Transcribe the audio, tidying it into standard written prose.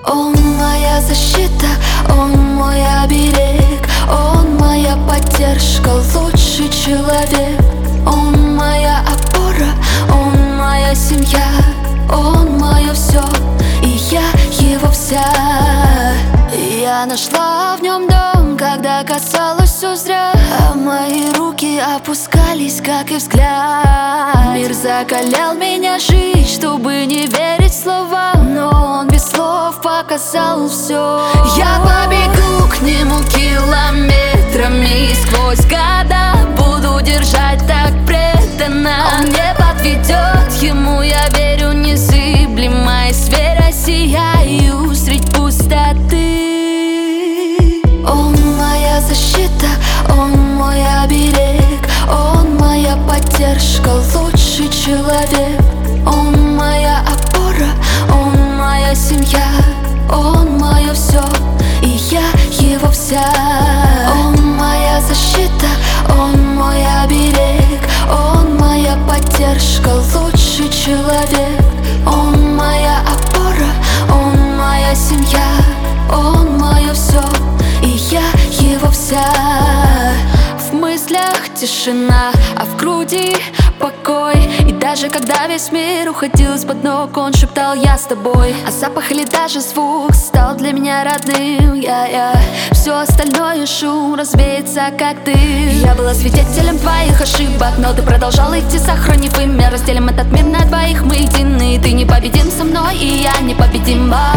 Он моя защита, он мой оберег, он моя поддержка, лучший человек. Он моя опора, он моя семья, он мое все, и я его вся. Я нашла в нем дом, когда касалась все зря, а мои руки опускались, как и взгляд. Мир закалял меня жить, чтобы не верить словам, но он без слов показал все. Я побегу к нему километрами, и сквозь года буду держать так преданно. Он не подведет, ему я верю незыблемой сферой, сияю средь пустоты. Он моя защита, он мой оберег, он моя поддержка, лучший человек. Он моя опора, он моя семья, он мое все, и я его вся. Он моя защита, он мой оберег, он моя поддержка, лучший человек. Он моя опора, он моя семья, он мое все, и я его вся. В мыслях тишина, а в груди покой. И даже когда весь мир уходил из-под ног, он шептал: я с тобой. А запах или даже звук стал для меня родным. Все остальное шум развеется, как ты. Я была свидетелем твоих ошибок, но ты продолжал идти, сохранив имя. Разделим этот мир на двоих, мы едины. Ты непобедим со мной, и я непобедима.